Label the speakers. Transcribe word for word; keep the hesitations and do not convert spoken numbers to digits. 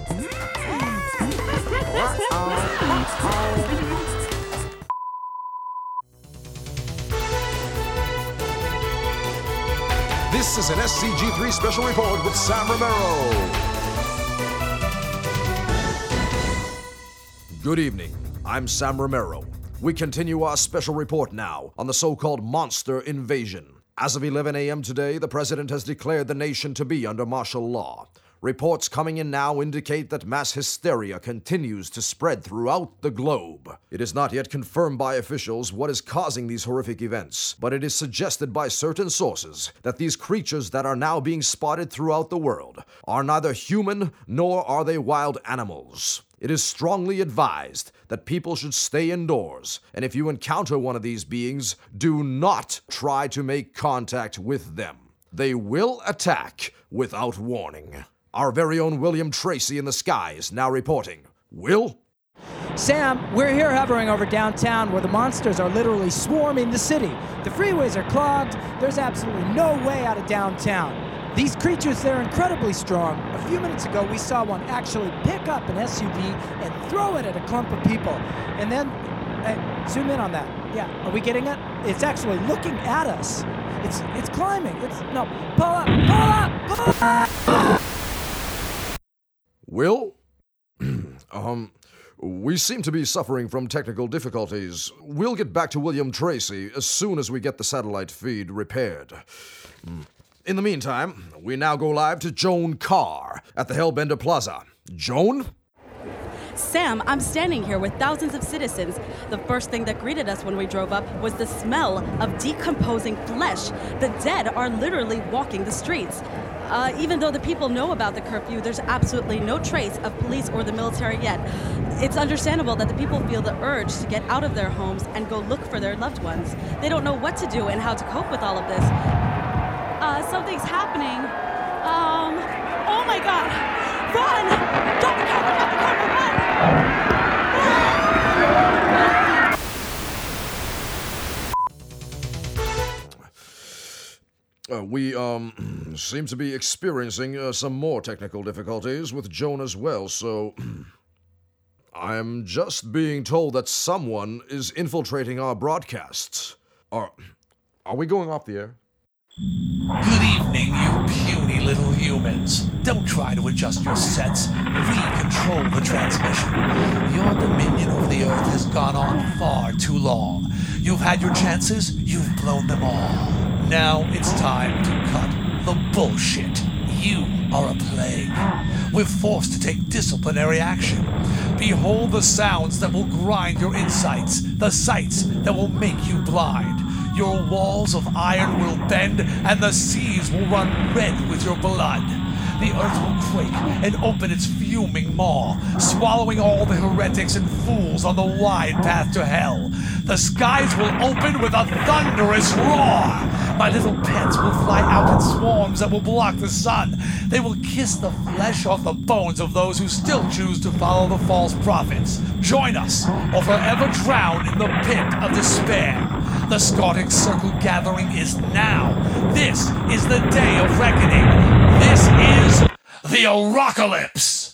Speaker 1: This is an S C G three Special Report with Sam Romero. Good evening. I'm Sam Romero. We continue our special report now on the so-called monster invasion. As of eleven a.m. today, the president has declared the nation to be under martial law. Reports coming in now indicate that mass hysteria continues to spread throughout the globe. It is not yet confirmed by officials what is causing these horrific events, but it is suggested by certain sources that these creatures that are now being spotted throughout the world are neither human nor are they wild animals. It is strongly advised that people should stay indoors, and if you encounter one of these beings, do not try to make contact with them. They will attack without warning. Our very own William Tracy in the sky is now reporting. Will?
Speaker 2: Sam, we're here hovering over downtown where the monsters are literally swarming the city. The freeways are clogged. There's absolutely no way out of downtown. These creatures, they're incredibly strong. A few minutes ago, we saw one actually pick up an S U V and throw it at a clump of people. And then, uh, zoom in on that. Yeah, are we getting it? It's actually looking at us. It's it's climbing. It's, no, pull up, pull up, pull up!
Speaker 1: Will? um, we seem to be suffering from technical difficulties. We'll get back to William Tracy as soon as we get the satellite feed repaired. In the meantime, we now go live to Joan Carr at the Hellbender Plaza. Joan?
Speaker 3: Sam, I'm standing here with thousands of citizens. The first thing that greeted us when we drove up was the smell of decomposing flesh. The dead are literally walking the streets. Uh, even though the people know about the curfew, there's absolutely no trace of police or the military yet. It's understandable that the people feel the urge to get out of their homes and go look for their loved ones. They don't know what to do and how to cope with all of this. Uh, something's happening. Um, oh my God! Run! Drop the camera, drop the camera, run!
Speaker 1: Uh, we, um, seem to be experiencing uh, some more technical difficulties with Joan as well, so I'm just being told that someone is infiltrating our broadcasts. Are, are we going off the air?
Speaker 4: Good evening, you puny little humans. Don't try to adjust your sets. We control the transmission. Your dominion over the Earth has gone on far too long. You've had your chances, you've blown them all. Now it's time to cut the bullshit. You are a plague. We're forced to take disciplinary action. Behold the sounds that will grind your insights, the sights that will make you blind. Your walls of iron will bend, and the seas will run red with your blood. The earth will quake and open its fuming maw, swallowing all the heretics and fools on the wide path to hell. The skies will open with a thunderous roar. My little pets will fly out in swarms that will block the sun. They will kiss the flesh off the bones of those who still choose to follow the false prophets. Join us, or forever drown in the pit of despair. The Scotic Circle gathering is now. This is the day of reckoning. This is the Apocalypse.